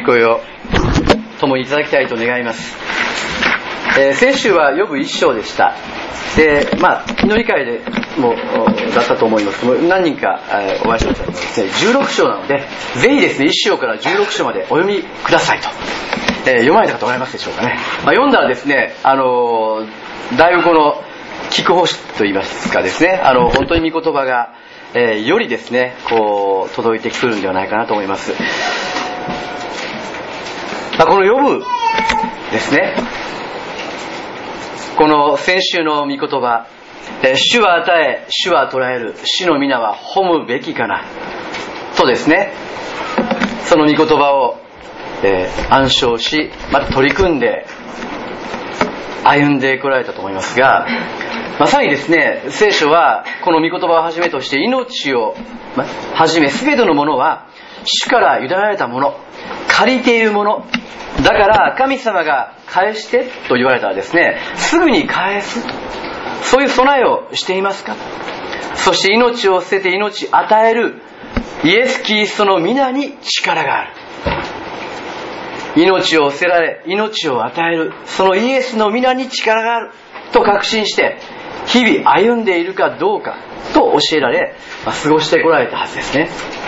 御声を共にいただきたいと願います。先週はヨブ一章でした。で、祈り会でもだったと思います。何人かお会いしましたけどですね、16章なので、ぜひですね、1章から16章までお読みくださいと。読まれた方おられますでしょうかね。読んだらですね、だいぶこの聞く方といいますかですね、本当に御言葉が、よりですね、こう届いてくるんではないかなと思います。このヨブですね、この先週の御言葉、主は与え、主は捉える、主の皆は褒むべきかなとですね、その御言葉を、暗唱し、また取り組んで歩んでこられたと思いますが、まさにですね、聖書はこの御言葉をはじめとして命をはじめ全てのものは主から委ねられたもの、借りているものだから、神様が返してと言われたらですね、すぐに返すと、そういう備えをしていますか。そして命を捨てて命与えるイエス・キリストの皆に力がある。命を捨てられ命を与えるそのイエスの皆に力があると確信して日々歩んでいるかどうかと教えられ、過ごしてこられたはずですね。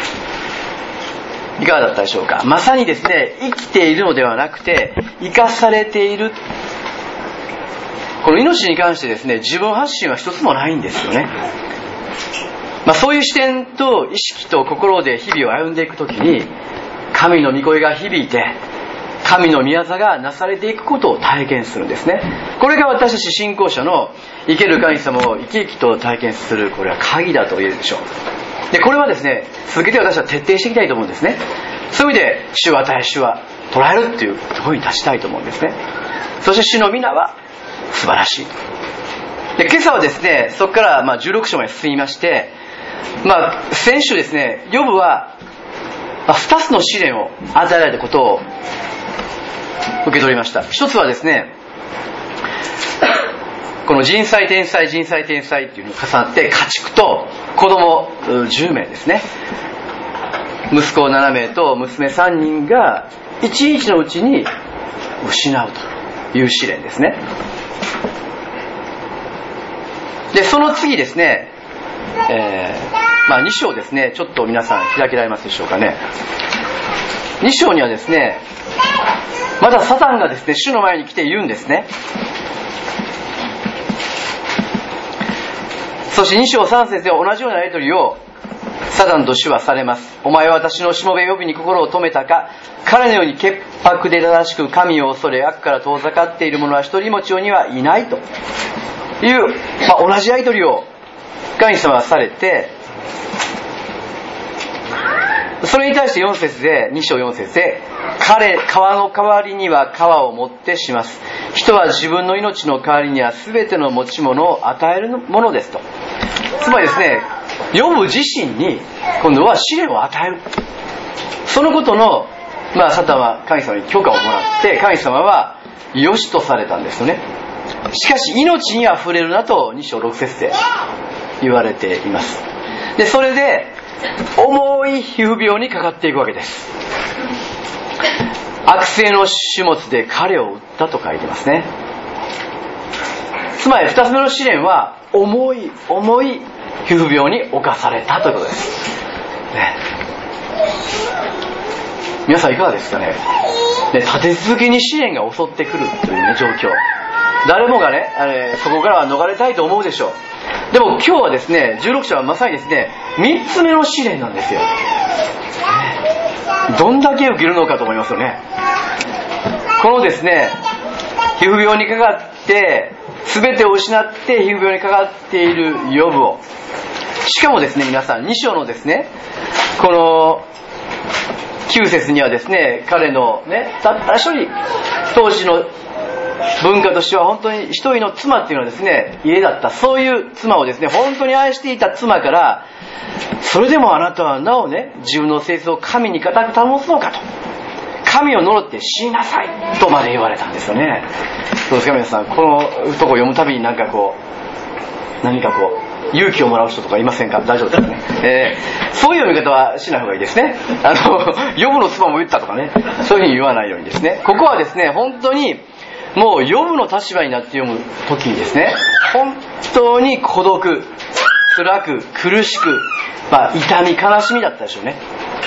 いかがだったでしょうか。まさにですね、生きているのではなくて生かされている。この命に関してですね、自分発信は一つもないんですよね。そういう視点と意識と心で日々を歩んでいくときに、神の御声が響いて神の御業がなされていくことを体験するんですね。これが私たち信仰者の生ける神様を生き生きと体験する、これは鍵だと言えるでしょう。で、これはですね、続けて私は徹底していきたいと思うんですね。そういう意味で、主は与え、主は捉えるっていうところに立ちたいと思うんですね。そして主の皆は素晴らしい。で、今朝はですね、そこから16章まで進みまして、先週ですね、ヨブは2つの試練を与えられたことを受け取りました。一つはですね、この人災天災人災天災っていうのが重なって家畜と子供10名ですね、息子7名と娘3人が1日のうちに失うという試練ですね。で、その次ですね、2章ですね、ちょっと皆さん開けられますでしょうかね。2章にはですね、まだサタンがですね、主の前に来て言うんですね。そして2章3節では同じようなやり取りをサタンと主はされます。お前は私のしもべヨブに心を止めたか。彼のように潔白で正しく神を恐れ悪から遠ざかっている者は一人も地上にはいないという、同じやり取りを神様はされて、それに対して4節で、2章4節で、川の代わりには川をもってします。人は自分の命の代わりには全ての持ち物を与えるものですと。つまりですね、ヨブ自身に今度は試練を与える。そのことの、サタンは神様に許可をもらって、神様は良しとされたんですよね。しかし命には触れるなと2章6節で言われています。で、それで重い皮膚病にかかっていくわけです。悪性の種物で彼を打ったと書いてますね。つまり2つ目の試練は重い皮膚病に侵されたということです、ね。皆さんいかがですかね。立て続けに試練が襲ってくるという、状況。誰もがね、そこからは逃れたいと思うでしょう。でも今日はですね、16章はまさにですね、3つ目の試練なんですよ。どんだけ受けるのかと思いますよね。このですね、皮膚病にかかって全てを失って皮膚病にかかっているヨブを、しかもですね、皆さん2章のですね、この9節にはですね、彼のね、たった一人、当時の文化としては本当に一人の妻っていうのはですね、家だった。そういう妻をですね、本当に愛していた妻から、それでもあなたはなおね、自分の性質を神に固く保つのかと。神を呪って死になさいとまで言われたんですよね。どうですか皆さん、このとこ読むたびに何かこう勇気をもらう人とかいませんか？大丈夫ですね。そういう読み方はしない方がいいですね。ヨブの妻も言ったとかね、そういうふうに言わないようにですね。ここはですね、本当にもうヨブの立場になって読む時にですね、本当に孤独、辛く、苦しく、痛み悲しみだったでしょうね。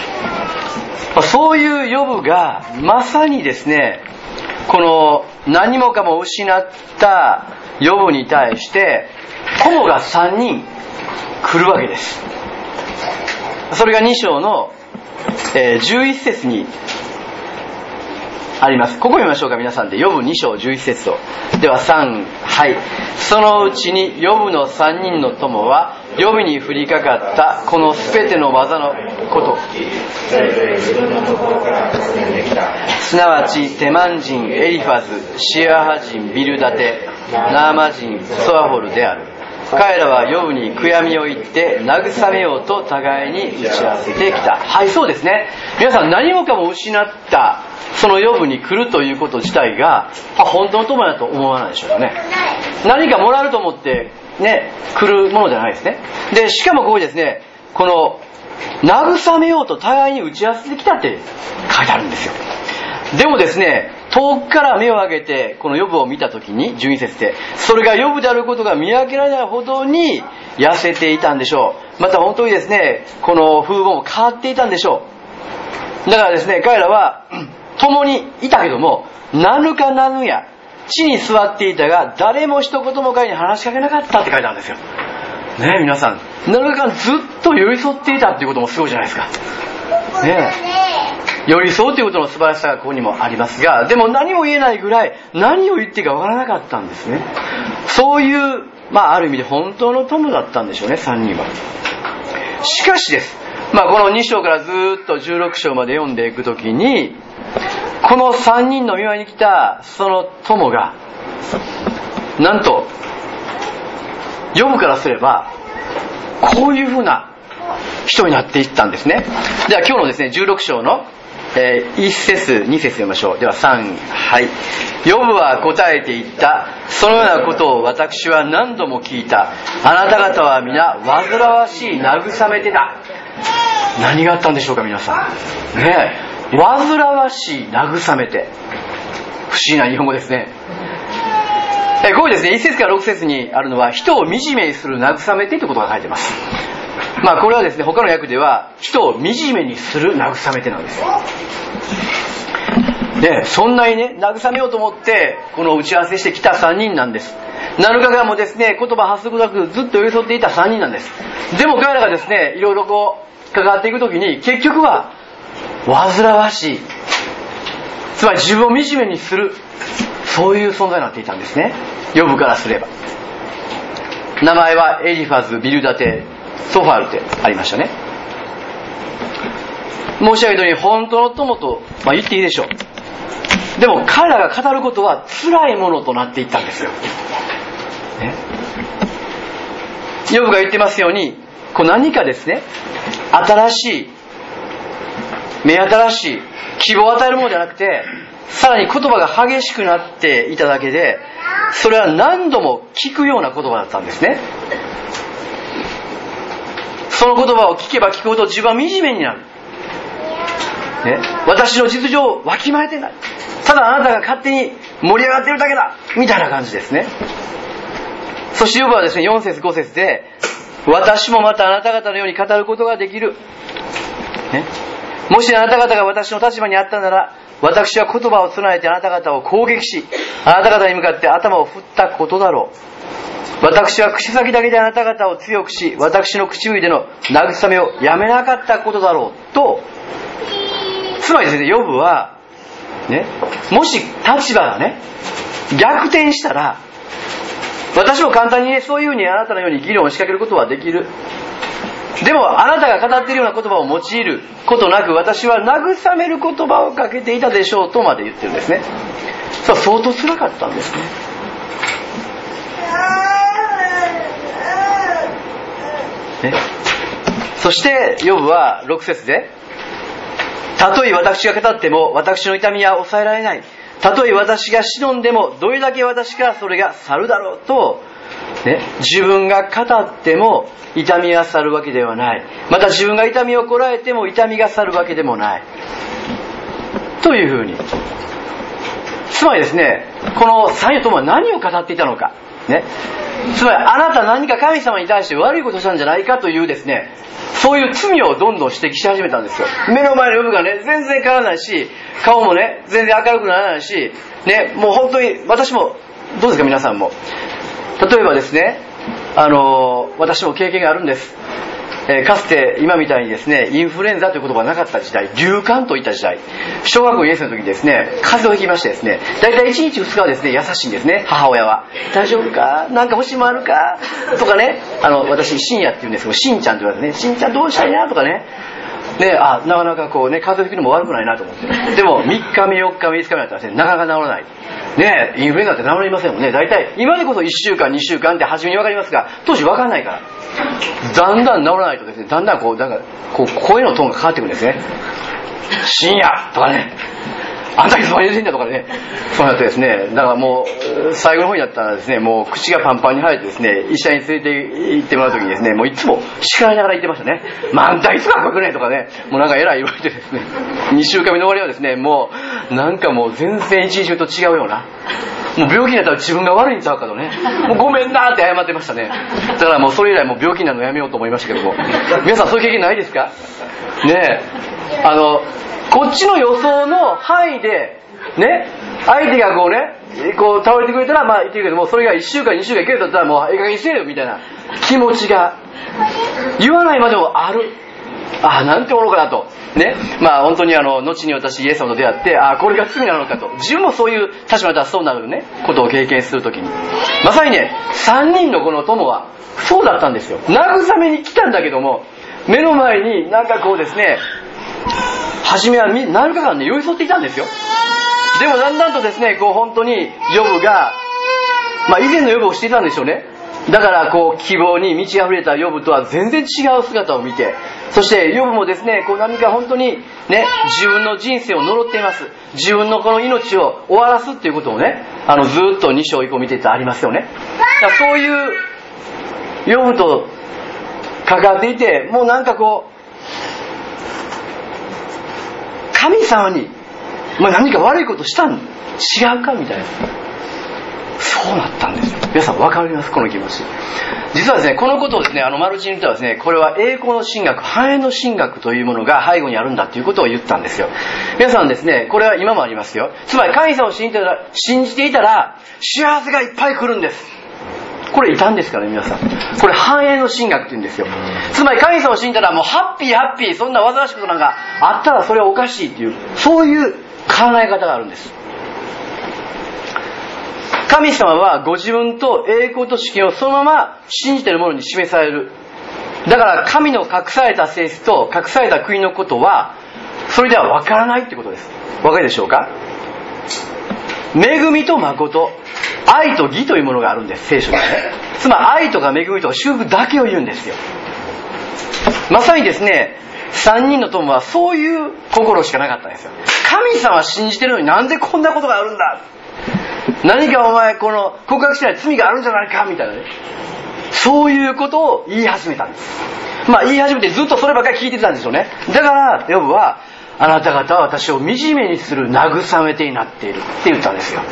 そういうヨブがまさにですね、この何もかも失ったヨブに対して友が3人来るわけです。それが2章の、11節にあります。ここ読みましょうか、皆さんで。ヨブ2章11節を。では3、はい。そのうちにヨブの3人の友はヨブに降りかかったこのすべての技のこと、すなわちテマン人エリファズ、シアハ人ビルダテ、ナーマ人ソアホルである。彼らはヨブに悔やみを言って慰めようと互いに打ち合わせてきた。はい、そうですね。皆さん、何もかも失ったそのヨブに来るということ自体が本当の友だと思わないでしょうかね。何かもらえると思ってね、来るものじゃないですね。で、しかもここにですね、この慰めようと互いに打ち合わせてきたって書いてあるんですよ。でもですね、遠くから目を上げてこのヨブを見たときに、12節でそれがヨブであることが見分けられないほどに痩せていたんでしょう。また本当にですね、この風貌も変わっていたんでしょう。だからですね、彼らは共にいたけども、なぬかなぬや地に座っていたが誰も一言も彼に話しかけなかったって書いてあるんですよね。皆さん、なぬかずっと寄り添っていたっていうこともすごいじゃないですかね。寄り添うということの素晴らしさがここにもありますが、でも何も言えないぐらい何を言っていいかわからなかったんですね。そういう、ある意味で本当の友だったんでしょうね、3人は。しかしです、この2章からずっと16章まで読んでいくときに、この3人の見舞いに来たその友がなんとヨブからすればこういうふうな人になっていったんですね。では今日のですね、16章の1節2節読みましょう。では3、はい。ヨブは答えて言った。そのようなことを私は何度も聞いた。あなた方は皆煩わしい慰めてだ。何があったんでしょうか、皆さんね。煩わしい慰めて、不思議な日本語ですね。ここにですね、1節から6節にあるのは人を惨めにする慰めてということが書いてます。これはですね、他の訳では人を惨めにする慰めてなんですよ。で、そんなにね、慰めようと思ってこの打ち合わせしてきた3人なんです。7日間もですね、言葉発することなくずっと寄り添っていた3人なんです。でも彼らがですね、いろいろ関わっていくときに結局は煩わしい、つまり自分を惨めにする、そういう存在になっていたんですね、ヨブからすれば。名前はエリファズ、ビルダテ、ソファルってありましたね。申し上げたように本当の友と、言っていいでしょう。でも彼らが語ることは辛いものとなっていったんですよ、ね、ヨブが言ってますように、何かですね、新しい、目新しい希望を与えるものじゃなくて、さらに言葉が激しくなっていただけで、それは何度も聞くような言葉だったんですね。その言葉を聞けば聞くほど自分は惨めになる、ね、私の実情をわきまえてない、ただあなたが勝手に盛り上がっているだけだみたいな感じですね。そしてヨブはですね、4節5節で、私もまたあなた方のように語ることができる、ね、もしあなた方が私の立場にあったなら、私は言葉を備えてあなた方を攻撃し、あなた方に向かって頭を振ったことだろう。私は口先だけであなた方を強くし、私の唇での慰めをやめなかったことだろうと。つまりですね、ヨブはね、もし立場がね逆転したら、私も簡単にね、そういうふうにあなたのように議論を仕掛けることはできる。でもあなたが語っているような言葉を用いることなく、私は慰める言葉をかけていたでしょうとまで言ってるんですね。そう、相当辛かったんですね。そしてヨブは6節で、たとえ私が語っても私の痛みは抑えられない。たとえ私が忍んでもどれだけ私からそれが去るだろうと、 ね、自分が語っても痛みが去るわけではない。また自分が痛みをこらえても痛みが去るわけでもない。というふうに。つまりですね、この三人の友は何を語っていたのか。ね。つまりあなた何か神様に対して悪いことしたんじゃないかというですね、そういう罪をどんどん指摘し始めたんですよ。目の前のヨブがね、全然変わらないし、顔もね、全然明るくならないし、ね、もう本当に、私も、どうですか皆さんも。例えばですね、私も経験があるんです。かつて今みたいにですね、インフルエンザという言葉がなかった時代、流感といった時代、小学校2年生の時にですね、風邪をひきましてですね、だいたい1日2日はですね、優しいんですね、母親は。大丈夫か、なんか欲しいもあるかとかね、私、深夜って言うんですけど、しんちゃんって言われてね、しんちゃんどうしたいなとかね、ね、なかなかこうね、風邪をひくのも悪くないなと思って。でも、3日目、4日目、5日目だったらですね、なかなか治らない。ね、インフルエンザって治りませんもんね。大体、今でこそ1週間、2週間って初めに分かりますが、当時分かんないから。だんだん治らないとですね、だんだんこう声のトーンが変わってくるんですね。深夜とかね、あんたいつまで言うてんだとかね、そうなってですね、だからもう最後の方になったらですね、もう口がパンパンに生えてですね、医者に連れて行ってもらう時にですね、もういつも叱られながら言ってましたね。あんたいつか来くねとかね、もうなんか偉い言われてですね、2週間目の終わりはですね、もうなんかもう全然一日中と違うような、もう病気になったら自分が悪いんちゃうかとね、もうごめんなーって謝ってましたね。だからもうそれ以来もう病気になるのやめようと思いましたけども、皆さんそういう経験ないですかねえ。こっちの予想の範囲でね、相手がこうね、こう倒れてくれたらまあ言ってるけども、それが1週間2週間いけるとったらもうええ加減にせえよみたいな気持ちが言わないまでもある。なんて愚かだとね、まあ本当に後に私イエス様と出会って、これが罪なのかと、自分もそういう立場だったらそうなるねことを経験するときに、まさにね、3人のこの友はそうだったんですよ。慰めに来たんだけども、目の前になんかこうですね、初めは何かがね寄り添っていたんですよ。でもだんだんとですね、こう本当にヨブが、以前のヨブをしていたんでしょうね。だからこう希望に満ち溢れたヨブとは全然違う姿を見て、そしてヨブもですね、こう何か本当にね、自分の人生を呪っています。自分のこの命を終わらすっていうことをね、ずっと2章以降見ててありますよね。だからそういうヨブと関わっていて、もうなんかこう神様に何か悪いことしたん違うかみたいな、そうなったんですよ。皆さん分かりますこの気持ち。実はですね、このことをですね、マルチン・ルターはですね、これは栄光の神学、繁栄の神学というものが背後にあるんだということを言ったんですよ。皆さんですね、これは今もありますよ。つまり神様を信じていたら幸せがいっぱい来るんです。これ異端ですからね皆さん。これ繁栄の神学って言うんですよ。つまり神様を信じたらもうハッピー、そんな煩わしいことなんかあったらそれはおかしいっていう、そういう考え方があるんです。神様はご自分と栄光と主権をそのまま信じている者に示される。だから神の隠された性質と隠された国のことはそれでは分からないってことです。分かるでしょうか。恵みと誠、愛と義というものがあるんです、聖書にはね。つまり愛とか恵みとか祝福だけを言うんですよ。まさにですね、3人の友はそういう心しかなかったんですよ。神様は信じてるのになんでこんなことがあるんだ、何かお前この告白しない罪があるんじゃないかみたいなね、そういうことを言い始めたんです。言い始めてずっとそればっかり聞いてたんでしょうね。だからヨブは、あなた方は私を惨めにする慰め手になっているって言ったんですよ。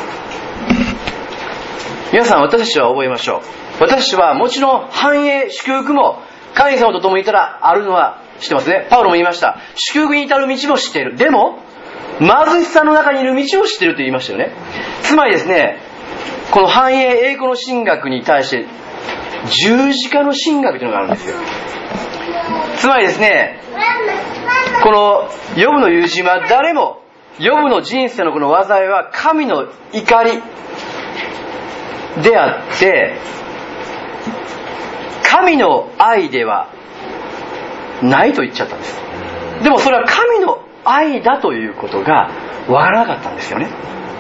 皆さん、私たちは覚えましょう。私たちはもちろん繁栄祝福も神様と共にいたらあるのは知ってますね。パウロも言いました。祝福に至る道も知っている。でも貧しさの中にいる道を知っていると言いましたよね。つまりですね、この繁栄栄光の神学に対して十字架の神学というのがあるんですよ。つまりですね、このヨブの友人は誰も、ヨブの人生のこの災いは神の怒りであって神の愛ではないと言っちゃったんです。でもそれは神の愛だということがわからなかったんですよね。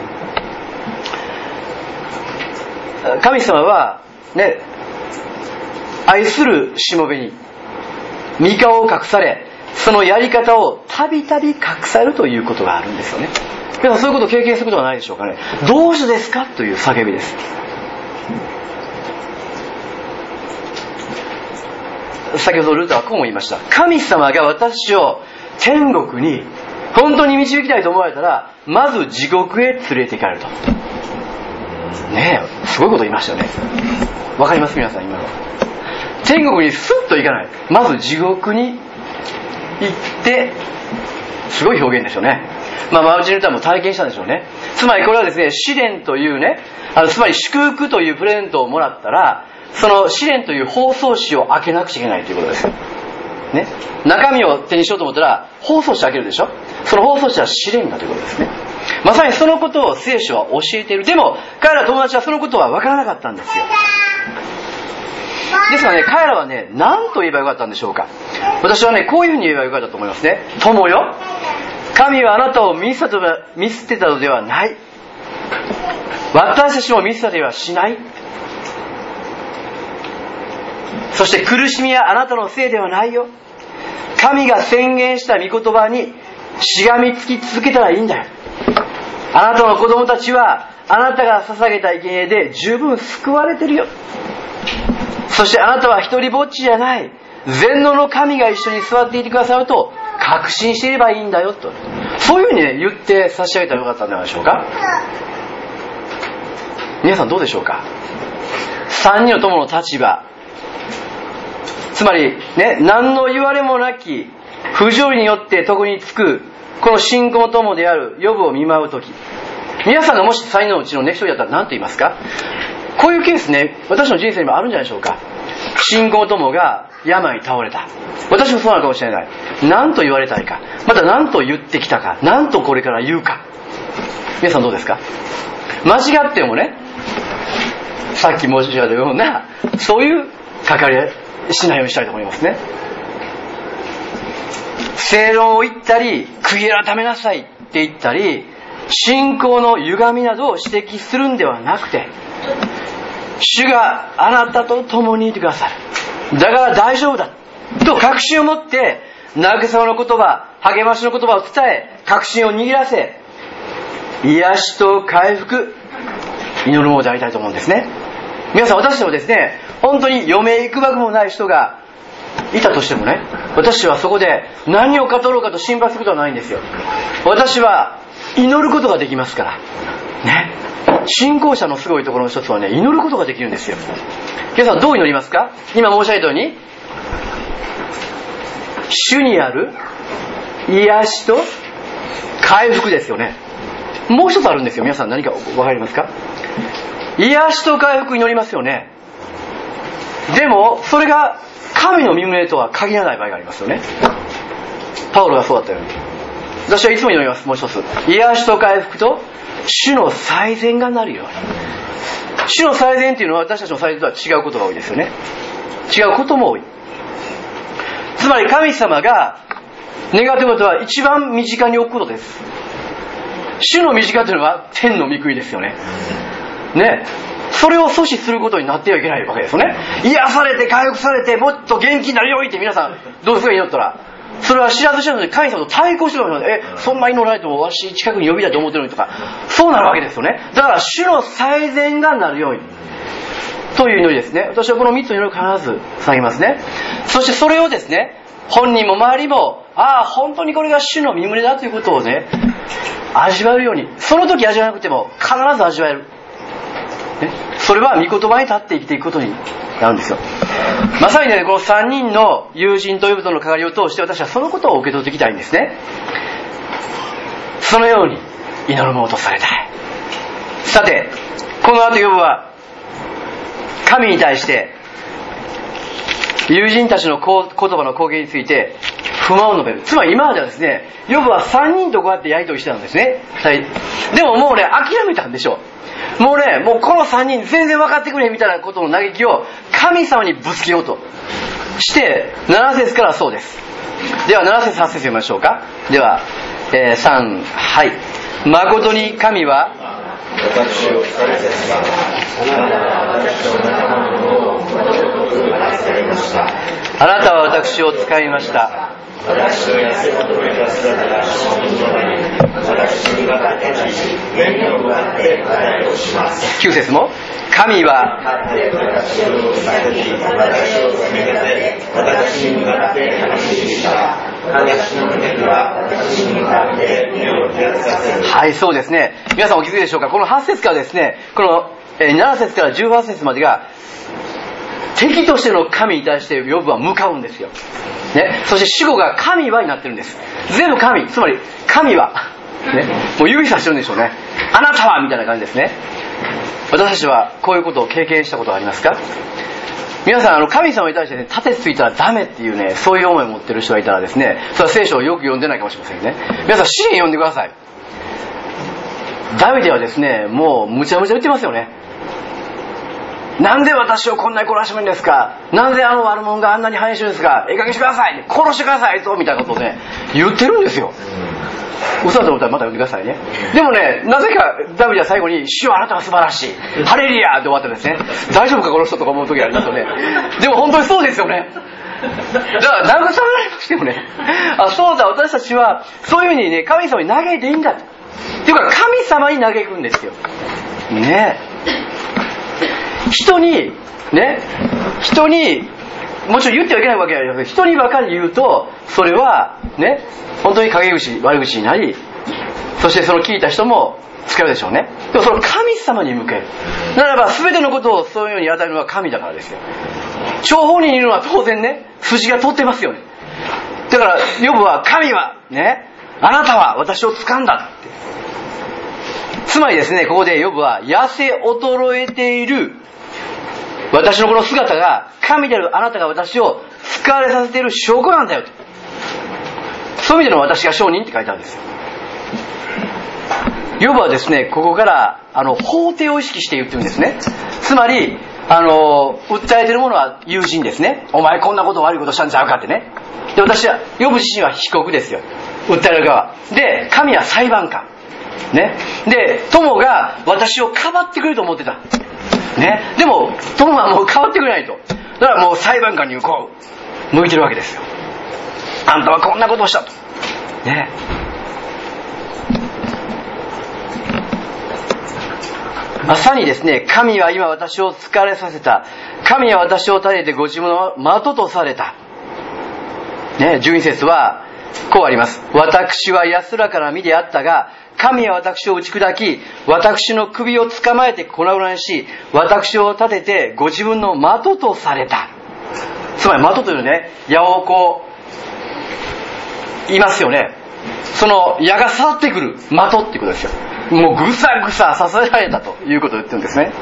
神様はね、愛するしもべに御顔を隠され、そのやり方をたびたび隠されるということがあるんですよね。皆さんそういうことを経験することはないでしょうかね。どうしてですかという叫びです。 先ほどルターはこうも言いました。神様が私を天国に本当に導きたいと思われたら、まず地獄へ連れて行かれると。ねえ、すごいこと言いましたよね。わかります皆さん今の。天国にスッと行かない。まず地獄に行って、すごい表現ですよね。マーチン・ルターも体験したんでしょうね。つまりこれはですね、試練というね、つまり祝福というプレゼントをもらったら、その試練という包装紙を開けなくちゃいけないということです。ね、中身を手にしようと思ったら包装紙開けるでしょ。その包装紙は試練だということですね。まさにそのことを聖書は教えている。でも彼ら友達はそのことは分からなかったんですよ。ですからね、彼らはね、何と言えばよかったんでしょうか。私はね、こういうふうに言えばよかったと思いますね。友よ、神はあなたを見捨てたのではない。私たちも見捨てはしない。そして苦しみはあなたのせいではないよ。神が宣言した御言葉にしがみつき続けたらいいんだよ。あなたの子供たちはあなたが捧げた生贄で十分救われてるよ。そしてあなたは一人ぼっちじゃない。全能の神が一緒に座っていてくださると確信していればいいんだよと。そういうふうにね、言って差し上げたらよかったんじゃないでしょうか。皆さんどうでしょうか。三人の友の立場、つまりね、何の言われもなき不条理によって徳につくこの信仰の友であるヨブを見舞うとき、皆さんがもし3人のうちのね、一人だったら何と言いますか。こういうケースね、私の人生にもあるんじゃないでしょうか。信仰の友が病に倒れた。私もそうなのかもしれない。何と言われたいか、また何と言ってきたか、何とこれから言うか。皆さんどうですか。間違ってもね、さっき申し上げたようなそういう関わりしないようにしたいと思いますね。正論を言ったり、悔い改めなさいって言ったり、信仰の歪みなどを指摘するんではなくて、主があなたと共にいてくださる、だから大丈夫だと確信を持って慰めの言葉、励ましの言葉を伝え、確信を握らせ、癒しと回復祈るものでありたいと思うんですね。皆さん、私でもですね、本当に余命いくばくもない人がいたとしてもね、私はそこで何を語ろうかと心配することはないんですよ。私は祈ることができますからね。信仰者のすごいところの一つはね、祈ることができるんですよ。皆さんどう祈りますか。今申し上げたように、主にある癒しと回復ですよね。もう一つあるんですよ。皆さん何か分かりますか。癒しと回復祈りますよね。でもそれが神の御胸とは限らない場合がありますよね。パウロがそうだったように、私はいつも祈ります。もう一つ、癒しと回復と主の最善がなるように。主の最善というのは私たちの最善とは違うことが多いですよね。違うことも多い。つまり神様が願っていることは一番身近に置くことです。主の身近というのは天の御国ですよね。ね、それを阻止することになってはいけないわけですよね。癒されて回復されてもっと元気になるようにって皆さんどうですか。祈ったらそれは知らず知らずに神様と対抗してるわけです。そんな祈らないともわし近くに呼びたいと思ってるのにとか、そうなるわけですよね。だから主の最善がなるようにという祈りですね。私はこの3つの祈りを必ず捧げますね。そしてそれをですね、本人も周りも本当にこれが主の御胸だということをね、味わえるように、その時味わえなくても必ず味わえる、ね、それは御言葉に立って生きていくことになるんですよ。まさにね、この3人の友人と呼ぶとの関わりを通して私はそのことを受け取っていきたいんですね。そのように祈るものとされたい。さて、この後ヨブは神に対して友人たちの言葉の攻撃について不満を述べる。つまり今まではですね、ヨブは3人とこうやってやり取りしてたんですね。でももうね、諦めたんでしょう。もうこの3人全然分かってくれへんみたいなことの嘆きを神様にぶつけようとして7節からそうです。では7節8節読みましょうか。では、3、はい。誠に神は私を疲れさせた。あなたは私を使いました。 私の痩せ求めた姿が証人となり、私に向かって立ち、天に向かって語りをします。 9節も、神は私を先に私を責め立て、私に向かって話しした。私の敵は私に向かって目を開かせる。 はい、そうですね。皆さんお気づきでしょうか。この8節からですね、この7節から18節までが敵としての神に対してヨブは向かうんですよ、ね、そして主語が神はになってるんです。全部神、つまり神は、ね、もう指さしてるんでしょうね。あなたはみたいな感じですね。私たちはこういうことを経験したことはありますか？皆さん神様に対してね、盾ついたらダメっていうね、そういう思いを持ってる人がいたらですね、それは聖書をよく読んでないかもしれませんね。皆さん詩篇読んでください。ダビデはですね、もうむちゃむちゃ言ってますよね。なんで私をこんなに懲らしめるんですか、なんで悪者があんなに繁栄してるんですか、ええ加減してください、殺してくださいとみたいなことをね言ってるんですよ。嘘だと思ったらまた読んでくださいね。でもね、なぜかダビデは最後に主はあなたは素晴らしい、ハレルヤーって終わってですね、大丈夫かこの人とか思う時がありますよね。でも本当にそうですよね。だから慰められますよね。あ、そうだ、私たちはそういうふうにね、神様に嘆いていいんだっていうか、神様に嘆くんですよね。人にもちろん言ってはいけないわけじゃないですけど、人にばかり言うとそれはね、本当に陰口悪口になり、そしてその聞いた人も使うでしょうね。でもその神様に向けるならば、全てのことをそういうように与えるのは神だからですよ。張本人にいるのは当然ね、筋が通ってますよね。だからヨブは神はね、あなたは私を掴んだって。つまりですね、ここでヨブは痩せ衰えている私のこの姿が、神であるあなたが私を使われさせている証拠なんだよと。そういう意味での私が証人って書いてあるんですよ。ヨブはですね、ここから法廷を意識して言ってるんですね。つまり訴えてるものは友人ですね。お前こんなこと悪いことしたんちゃうかってね。で、私はヨブ自身は被告ですよ、訴える側で、神は裁判官ね。で、友が私をかばってくれると思ってたね。でも友はもうかばってくれないと。だからもう裁判官にこう向いてるわけですよ。あんたはこんなことをしたとね。まさにですね、神は今私を疲れさせた、神は私を立ててご自分の的とされたね。12節はこうあります。私は安らかな身であったが、神は私を打ち砕き、私の首を捕まえて粉々にし、私を立ててご自分の的とされた。つまり的というね、矢をこう言いますよね。その矢が刺さってくる的っていうことですよ。もうぐさぐさ刺さられたということを言ってるんですね。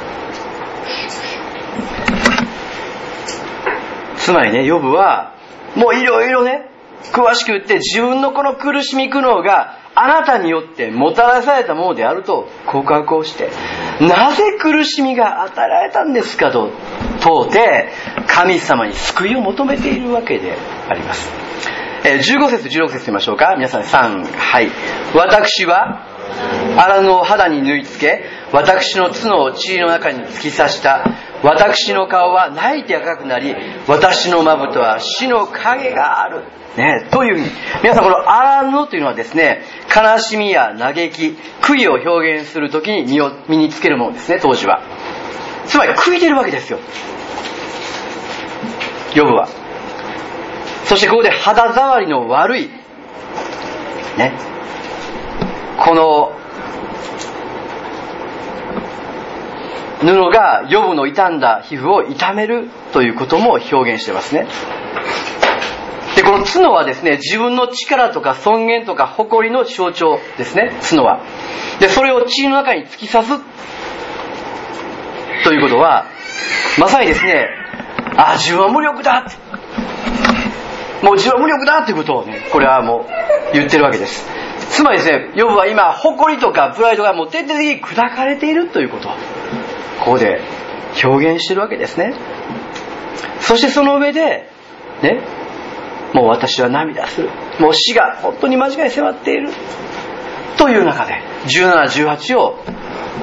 つまりね、ヨブはもういろいろね、詳しく言って自分のこの苦しみ苦悩があなたによってもたらされたものであると告白をして、なぜ苦しみが与えられたんですかと問うて、神様に救いを求めているわけであります。15節16節見ましょうか。皆さん3、はい。私は荒布を肌に縫い付け、私の角を塵の中に突き刺した。私の顔は泣いて赤くなり、私のまぶたは死の影があるね。というふうに、皆さんこの荒布というのはですね、悲しみや嘆き、悔いを表現するときに身につけるものですね、当時は。つまり悔いてるわけですよ、ヨブは。そしてここで肌触りの悪いね、この布がヨブの傷んだ皮膚を痛めるということも表現してますね。で、この角はですね、自分の力とか尊厳とか誇りの象徴ですね、角は。で、それを血の中に突き刺すということは、まさにですね、自分は無力だって、もう自分は無力だということをね、これはもう言ってるわけです。つまりですね、ヨブは今誇りとかプライドがもう徹底的に砕かれているということをここで表現しているわけですね。そしてその上でね、もう私は涙する、もう死が本当に間近に迫っているという中で17、18を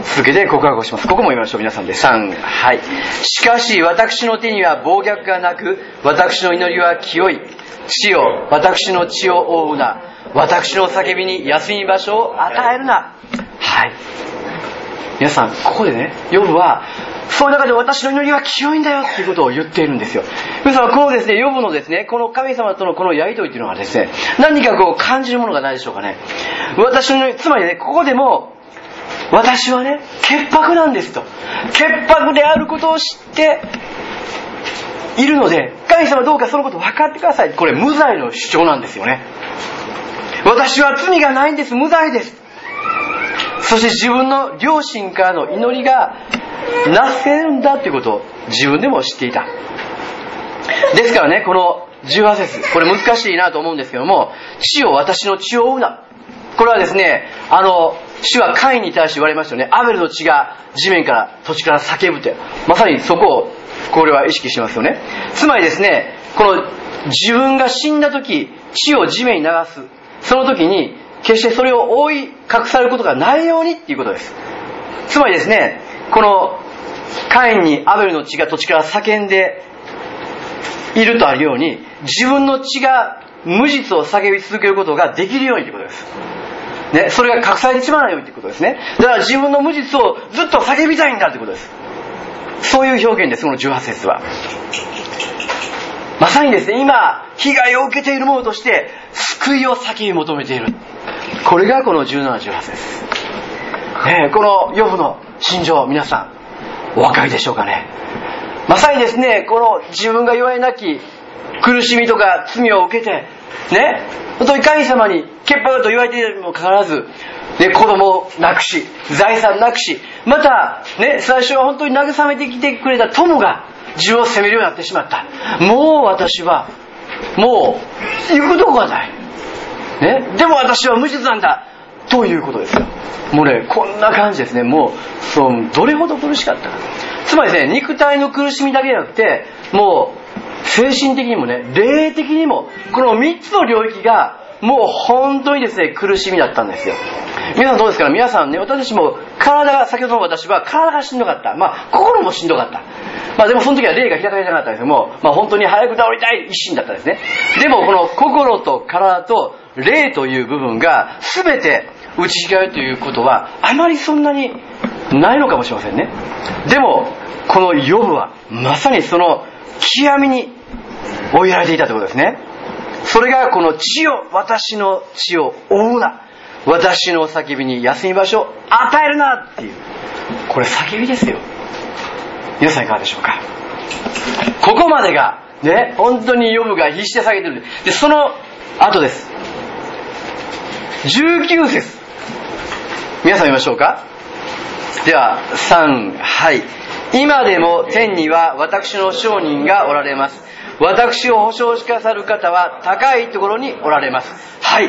続けて告白をします。ここも言いましょう、皆さんで。3、はい。しかし私の手には暴虐がなく、私の祈りは清い。父よ、私の血を覆うな。私の叫びに休み場所を与えるな。はい。皆さん、ここでね、ヨブは、そういう中で私の祈りは清いんだよっていうことを言っているんですよ。皆さん、このですね、ヨブのですね、この神様とのこのやりとりというのはですね、何かこう感じるものがないでしょうかね。私の祈り、つまりね、ここでも、私はね、潔白なんですと。潔白であることを知っているので、神様どうかそのことを分かってください。これ無罪の主張なんですよね。私は罪がないんです、無罪です。そして自分の両親からの祈りがなせるんだということを自分でも知っていた。ですからね、この18節、これ難しいなと思うんですけども、父よ、私の血を追うな。これはですね、主はカインに対して言われましたよね。アベルの血が地面から、土地から叫ぶって。まさにそこを、これは意識しますよね。つまりですね、この自分が死んだ時、血を地面に流す。その時に、決してそれを覆い隠されることがないようにっていうことです。つまりですね、このカインにアベルの血が土地から叫んでいるとあるように、自分の血が無実を叫び続けることができるようにということです。ね、それが隠されてしまわないようにということですね。だから自分の無実をずっと叫びたいんだということです。そういう表現です、この18節は。まさにですね、今被害を受けている者として救いを叫び求めている。これがこの17、18節です。このヨブの心情、皆さんお分かりでしょうかね。まさにですね、この自分が弱いなき苦しみとか罪を受けてね、本当に神様に潔白と言われているにもかかわらず、ね、子供をなくし、財産なくし、またね、最初は本当に慰めてきてくれた友が自分を責めるようになってしまった。もう私はもう行くとこがない、ね、でも私は無実なんだということですよ。もうね、こんな感じですね。もうどれほど苦しかったか。つまりですね、肉体の苦しみだけじゃなくて、もう精神的にもね、霊的にも、この3つの領域がもう本当にですね、苦しみだったんですよ。皆さんどうですか？皆さんね、私も体が、先ほどの私は体がしんどかった。心もしんどかった。でもその時は霊が開かれなかったんですけども、本当に早く治りたい一心だったんですね。でもこの心と体と霊という部分が全て打ちひかれるということはあまりそんなにないのかもしれませんね。でもこのヨブはまさにその極みに追いやられていたということですね。それがこの血を、私の血を追うな、私の叫びに休み場所を与えるなっていう、これ叫びですよ。皆さんいかがでしょうか。ここまでがね、本当にヨブが必死で叫んでる。でその後です、19節、皆さん見ましょうか。では3、はい。今でも天には私の証人がおられます。私を保証しかさる方は高いところにおられます。はい。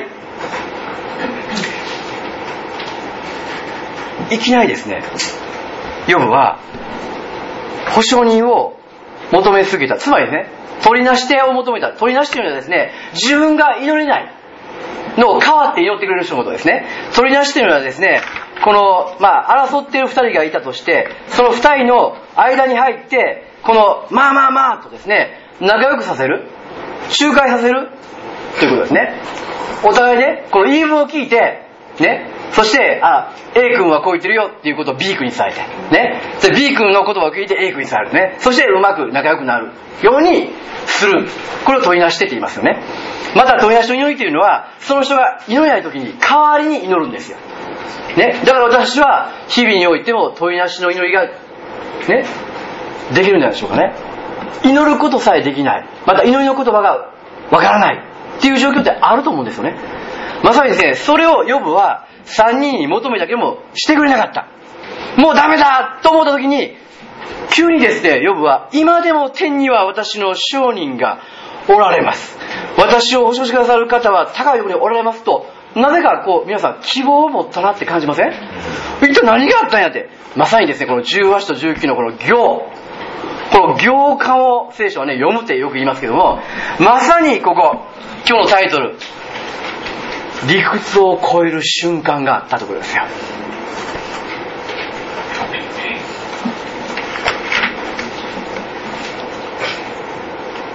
いきなりですね、ヨブは保証人を求めすぎた。つまりね、取りなし手を求めた。取りなしというのはですね、自分が祈れないのを代わって祈ってくれる人のことですね。取りなしというのはですね、この争っている二人がいたとして、その二人の間に入ってこのとですね、仲良くさせる、仲介させるということですね。お互いね、この言い分を聞いてね、そして A 君はこう言ってるよっていうことを B 君に伝えてね、で B 君の言葉を聞いて A 君に伝えるね、そしてうまく仲良くなるようにする。これを問いなしてって言いますよね。また問いなしの祈りというのは、その人が祈れない時に代わりに祈るんですよね。だから私は日々においても問いなしの祈りがね、できるんじゃないでしょうかね。祈ることさえできない、また祈りの言葉がわからないっていう状況ってあると思うんですよね。まさにですね、それをヨブは3人に求めたけどもしてくれなかった。もうダメだと思った時に、急にですね、ヨブは今でも天には私の証人がおられます、私を保証してくださる方は高いところにおられますと、なぜか皆さん希望を持ったなって感じません？一体何があったんやって。まさにですね、この18と19のこの行間を聖書はね、読むってよく言いますけども、まさにここ、今日のタイトル、理屈を超える瞬間があったところですよ。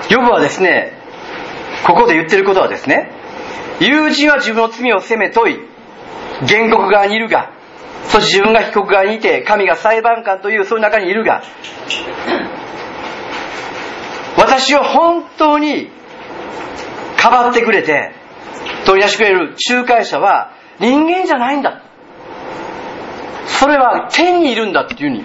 ヨブはですね、ここで言ってることはですね、友人は自分の罪を責め問い、原告側にいるが、そして自分が被告側にいて、神が裁判官というその中にいるが、私を本当にかばってくれて取り出してくれる仲介者は人間じゃないんだ、それは天にいるんだっていうふうに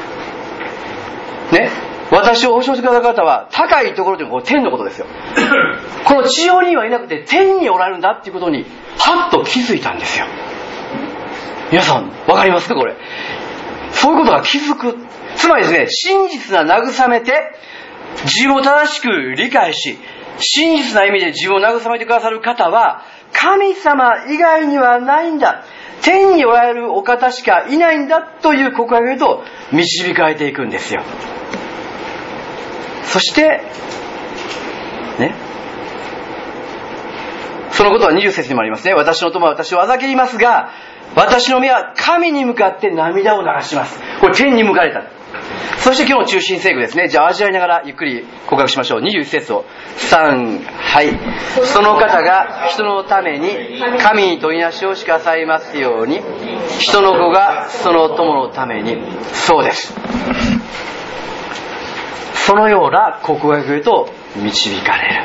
ね、私を保証してくださる方は高いところでも天のことですよ。この地上にはいなくて天におられるんだっていうことにはっと気づいたんですよ。皆さんわかりますか？これそういうことが気づく、つまりですね、真実な慰めて自分を正しく理解し、真実な意味で自分を慰めてくださる方は神様以外にはないんだ、天におられるお方しかいないんだという告白へと導かれていくんですよ。そしてね、そのことは20節にもありますね。私の友は私をあざけりますが、私の目は神に向かって涙を流します。これ天に向かれた。そして今日の中心聖句ですね。じゃあ味わいながらゆっくり告白しましょう。21節を3、はい。その方が人のために神に取りなしをしかさいますように、人の子がその友のために。そうです。そのような告白へと導かれる。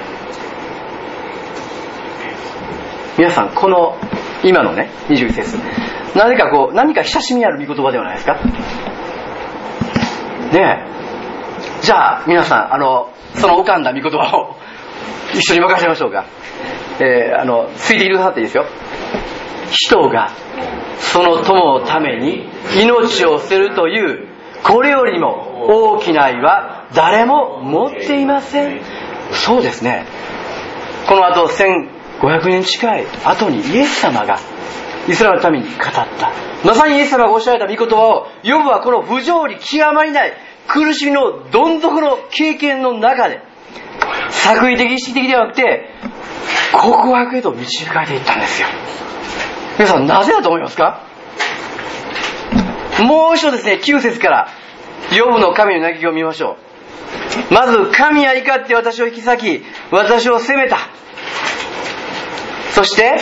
皆さんこの今のね21節、何か親しみある御言葉ではないですかね。えじゃあ皆さんその浮かんだ御言葉を一緒に任せましょうか。ついているくださっていいですよ。人がその友のために命を捨てるというこれよりも大きな愛は誰も持っていません。そうですね。この後1500年近い後にイエス様がイスラエルのために語った、まさにイエス様がおっしゃられた御言葉をヨブはこの不条理極まりない苦しみのどん底の経験の中で作為的意識的ではなくて告白へと導かれていったんですよ。皆さんなぜだと思いますか？もう一度ですね、9節からヨブの神の嘆きを見ましょう。まず神は怒って私を引き裂き私を責めた。そして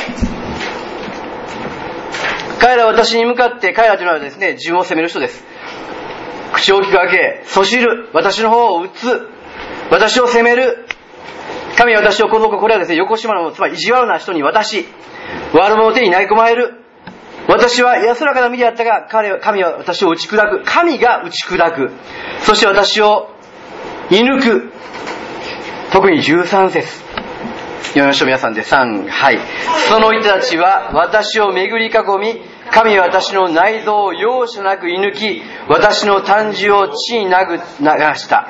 彼らは私に向かって、彼らというのはですね、自分を責める人です。口を大きく開け、そしる、私の方を打つ、私を責める。神は私をこれはですね、横島の、つまり意地悪な人に渡し、悪者の手に投げ込まれる。私は安らかな身であったが、神は私を打ち砕く。神が打ち砕く。そして私を射抜く。特に13節。読みましょう皆さんで。3、はい。その人たちは私を巡り囲み、神は私の内臓を容赦なく射抜き、私の胆汁を地に流した。はい。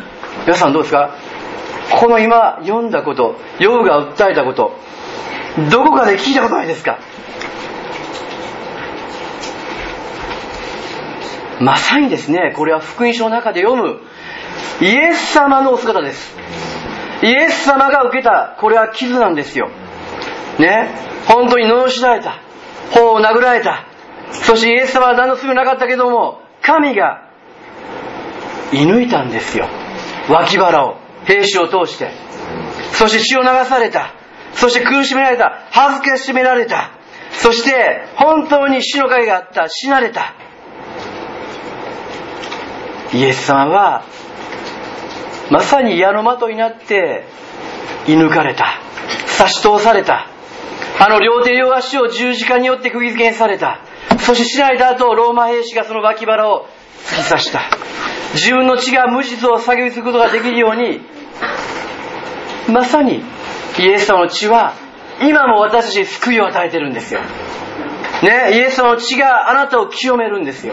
皆さんどうですか？この今読んだこと、ヨブが訴えたこと、どこかで聞いたことないですか？まさにですね、これは福音書の中で読むイエス様のお姿です。イエス様が受けた、これは傷なんですよ。ね。本当に罵られた。頬を殴られた。そしてイエス様は何の罪もなかったけども、神が射抜いたんですよ。脇腹を、兵士を通して。そして血を流された。そして苦しめられた。恥ずかしめられた。そして本当に死の影があった。死なれた。イエス様はまさに矢の的になって射抜かれた、刺し通された、両手両足を十字架によって釘付けにされた。そして死なれた後、ローマ兵士がその脇腹を突き刺した。自分の血が無実を叫びすることができるように、まさにイエス様の血は今も私たちに救いを与えてるんですよね。イエス様の血があなたを清めるんですよ。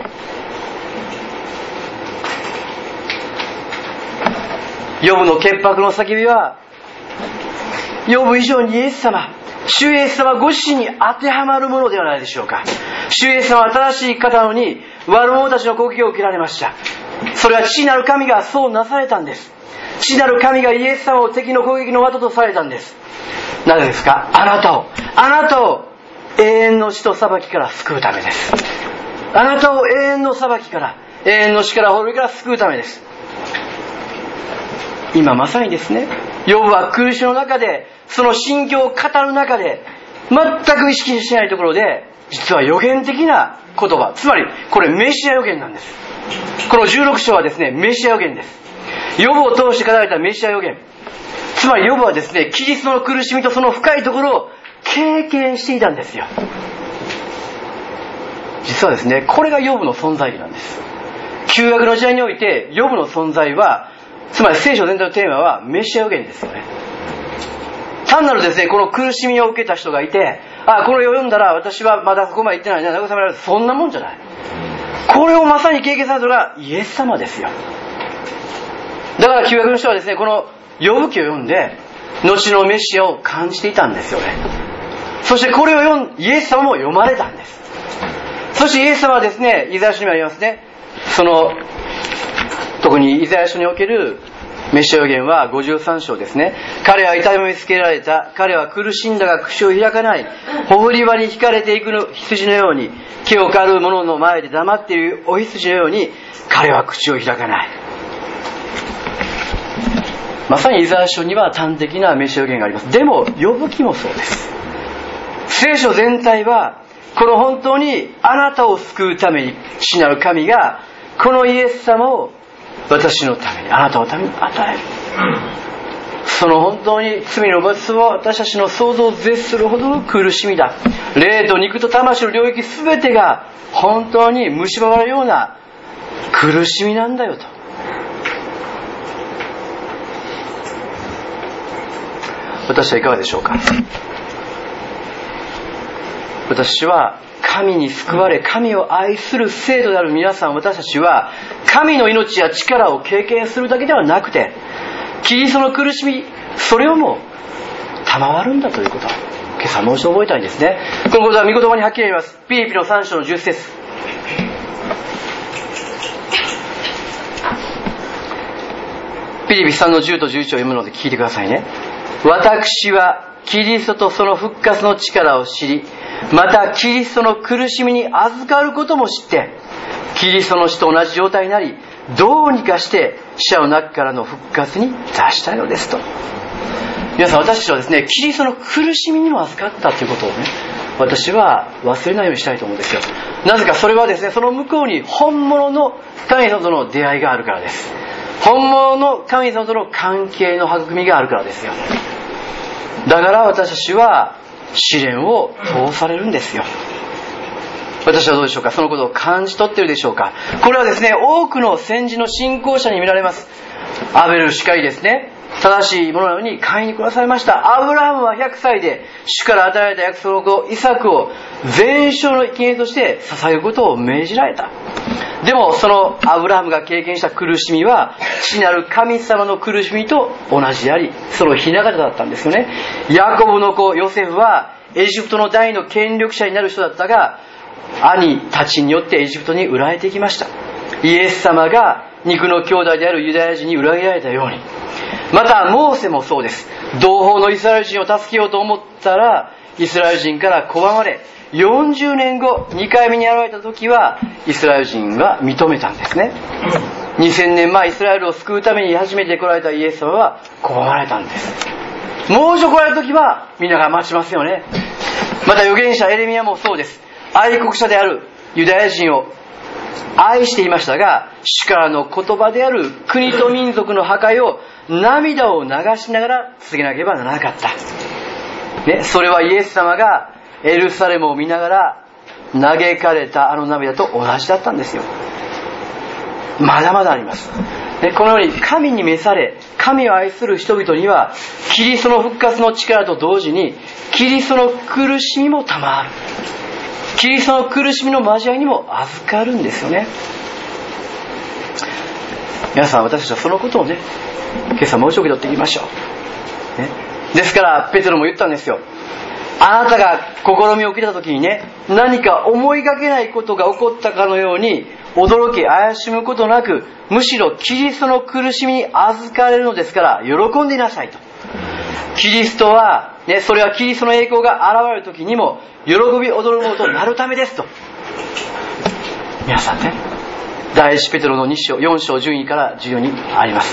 ヨブの潔白の叫びは、ヨブ以上にイエス様、主イエス様ご自身に当てはまるものではないでしょうか。主イエス様は正しい方なのに悪者たちの攻撃を受けられました。それは父なる神がそうなされたんです。父なる神がイエス様を敵の攻撃の的とされたんです。なぜですか？あなたを永遠の死と裁きから救うためです。あなたを永遠の裁きから、永遠の死から滅びから救うためです。 今まさにですね、ヨブは苦しみの中で、その心境を語る中で、全く意識しないところで、実は予言的な言葉、つまりこれメシア予言なんです。この16章はですね、メシア予言です。ヨブを通して語られたメシア予言、つまりヨブはですね、キリストの苦しみとその深いところを経験していたんですよ。実はですね、これがヨブの存在意義なんです。旧約の時代においてヨブの存在は、つまり聖書全体のテーマはメシア予言ですよね。単なるですね、この苦しみを受けた人がいて、これを読んだら私はまだそこまで行ってないな、慰められる、そんなもんじゃない。これをまさに経験されたのがイエス様ですよ。だから旧約の人はですね、このヨブ記を読んで後のメシアを感じていたんですよね。そしてこれを読んイエス様も読まれたんです。そしてイエス様はですね、イザヤ書にもありますね、特にイザヤ書におけるメシア予言は53章ですね。彼は痛みつけられた、彼は苦しんだが口を開かない、ほふり場に引かれていく羊のように、木を刈る者の前で黙っているお羊のように、彼は口を開かない。まさにイザヤ書には端的なメシア予言があります。でもヨブ記もそうです。聖書全体はこの本当にあなたを救うために父なる神がこのイエス様を私のために、あなたのために与える。その本当に罪の罰は私たちの想像を絶するほどの苦しみだ。霊と肉と魂の領域すべてが本当に蝕まれるような苦しみなんだよと。私はいかがでしょうか。私は神に救われ神を愛する生徒である皆さん、私たちは神の命や力を経験するだけではなくて、キリストの苦しみ、それをも賜るんだということを今朝もう一度覚えたいんですね。このことは御言葉にはっきりあります。ピリピの3章の10節、ピリピ3の10と11を読むので聞いてくださいね。私はキリストとその復活の力を知り、またキリストの苦しみに預かることも知って、キリストの死と同じ状態になり、どうにかして死者の中からの復活に出したいのですと。皆さん、私たちはですね、キリストの苦しみにも預かったということをね、私は忘れないようにしたいと思うんですよ。なぜかそれはですね、その向こうに本物の神様との出会いがあるからです。本物の神様との関係の育みがあるからですよ。だから私たちは試練を通されるんですよ。私はどうでしょうか。そのことを感じ取っているでしょうか。これはですね、多くの先人の信仰者に見られます。アベルしかりですね、正しいものなのに買いに来なさいました。アブラハムは100歳で主から与えられた約束の子イサクを全焼の生贄として捧げることを命じられた。でもそのアブラハムが経験した苦しみは父なる神様の苦しみと同じであり、その雛形だったんですよね。ヤコブの子ヨセフはエジプトの第の権力者になる人だったが、兄たちによってエジプトに売られていきました。イエス様が肉の兄弟であるユダヤ人に裏切られたように、またモーセもそうです。同胞のイスラエル人を助けようと思ったらイスラエル人から拒まれ、40年後2回目に現れた時はイスラエル人が認めたんですね。2000年前イスラエルを救うために初めて来られたイエス様は拒まれたんです。もう一度来られた時はみんなが待ちますよね。また預言者エレミヤもそうです。愛国者であるユダヤ人を愛していましたが、主からの言葉である国と民族の破壊を涙を流しながら告げなければならなかった、ね、それはイエス様がエルサレムを見ながら嘆かれたあの涙と同じだったんですよ。まだまだあります、ね、このように神に召され神を愛する人々にはキリストの復活の力と同時にキリストの苦しみも賜る、キリストの苦しみの交わりにも預かるんですよね。皆さん、私たちはそのことをね、今朝もう一度受け取っていきましょう、ね、ですからペテロも言ったんですよ。あなたが試みを受けた時にね、何か思いがけないことが起こったかのように驚き怪しむことなく、むしろキリストの苦しみに預かれるのですから喜んでいなさいと。キリストは、ね、それはキリストの栄光が現れる時にも喜び踊るものとなるためですと。皆さんね、第一ペテロの2章4章12から14にあります。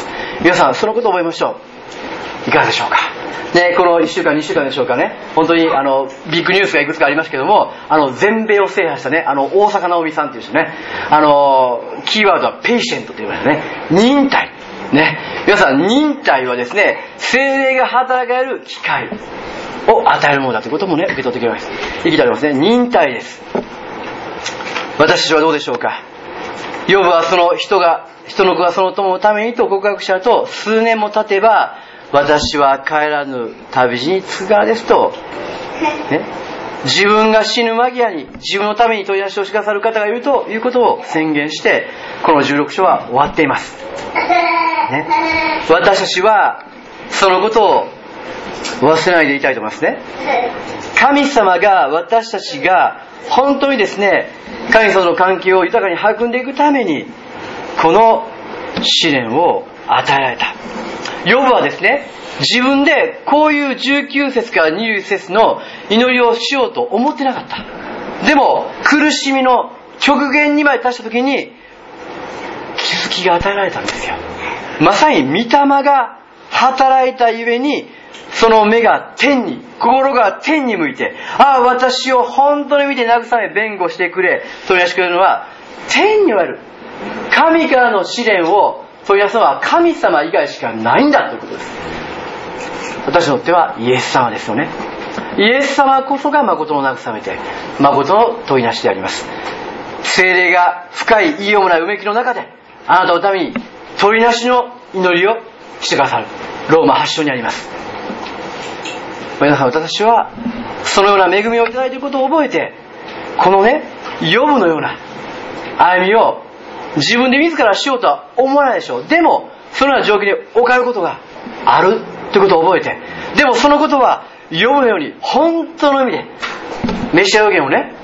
皆さんそのことを覚えましょう。いかがでしょうかね。この1週間2週間でしょうかね、本当にビッグニュースがいくつかありますけども、全米を制覇したね、大坂なおみさんっていう人ね、キーワードはペイシェントということでね、忍耐ね。皆さん、忍耐はですね、聖霊が働かれる機会を与えるものだということもね、受け取ってきます。いきたいと思いますね。忍耐です。私たちはどうでしょうか。ヨブは人の子がその友のためにと告白したと、数年も経てば、私は帰らぬ旅路につくからですと、ね、自分が死ぬ間際に自分のために取り出しをしてくださる方がいるということを宣言して、この16章は終わっています、ね、私たちはそのことを忘れないでいたいと思いますね。神様が私たちが本当にですね、神様の関係を豊かに育んでいくためにこの試練を与えられた。ヨブはですね、自分でこういう19節から21節の祈りをしようと思ってなかった。でも苦しみの極限にまで達した時に気づきが与えられたんですよ。まさに御霊が働いたゆえに、その目が天に、心が天に向いて、私を本当に見て慰め弁護してくれ、取り出してくれるのは天におられる神からの試練を取り出すのは神様以外しかないんだということです。私にとってはイエス様ですよね。イエス様こそが誠の慰めて、誠の取りなしであります。聖霊が深い言いようもないうめきの中で、あなたのために取りなしの祈りをしてくださる。ローマ8章にあります。皆さん、私はそのような恵みをいただいていることを覚えて、このね、ヨブのような歩みを自分で自らしようとは思わないでしょう。でもそのような状況に置かれることがあるということを覚えて、でもそのことはヨブのように本当の意味でメシア予言をね、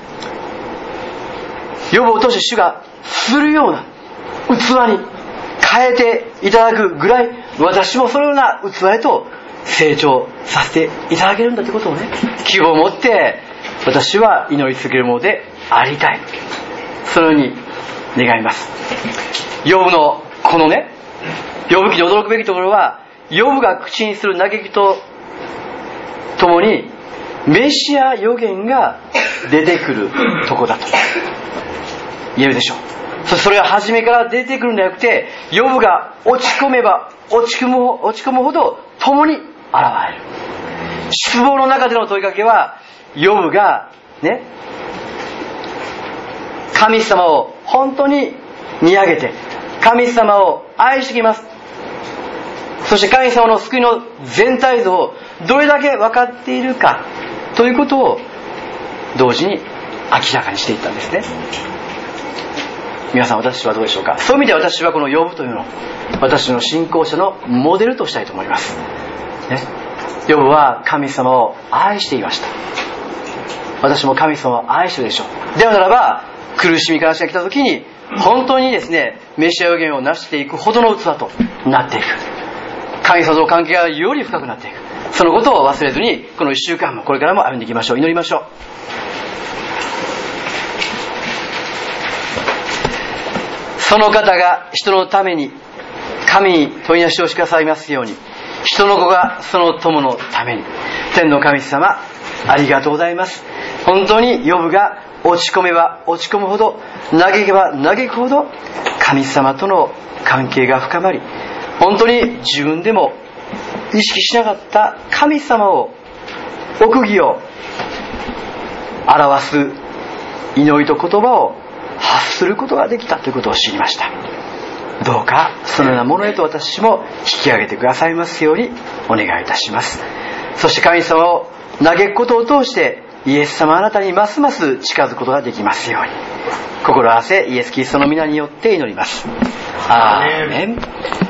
ヨブを通して主がするような器に変えていただくぐらい、私もそのような器へと成長させていただけるんだということをね、希望を持って私は祈り続けるものでありたい、そのように願います。ヨブのこのね、ヨブ記で驚くべきところは、ヨブが口にする嘆きとともにメシア予言が出てくるとこだと言えるでしょう。それは初めから出てくるんじゃなくて、ヨブが落ち込めば落ち込むほど共に現れる。失望の中での問いかけは、ヨブがね、神様を本当に見上げて、神様を愛してきます。そして神様の救いの全体像をどれだけ分かっているかということを同時に明らかにしていったんですね。皆さん、私はどうでしょうか。そういう意味で私はこのヨブというのを私の信仰者のモデルとしたいと思います、ね、ヨブは神様を愛していました。私も神様を愛しているでしょう。ではならば、苦しみ悲しみが来た時に本当にですね、メシア予言を成していくほどの器となっていく、神様との関係がより深くなっていく、そのことを忘れずにこの1週間もこれからも歩んでいきましょう。祈りましょう。その方が人のために神に問いなしをしてくださいますように、人の子がその友のために。天の神様、ありがとうございます。本当にヨブが落ち込めば落ち込むほど、嘆けば嘆くほど神様との関係が深まり、本当に自分でも意識しなかった神様を、奥義を表す祈りと言葉を発することができたということを知りました。どうかそのようなものへと私も引き上げてくださいますようにお願いいたします。そして神様を嘆くことを通してイエス様あなたにますます近づくことができますように、心合わせイエスキリストの皆によって祈ります。アーメン。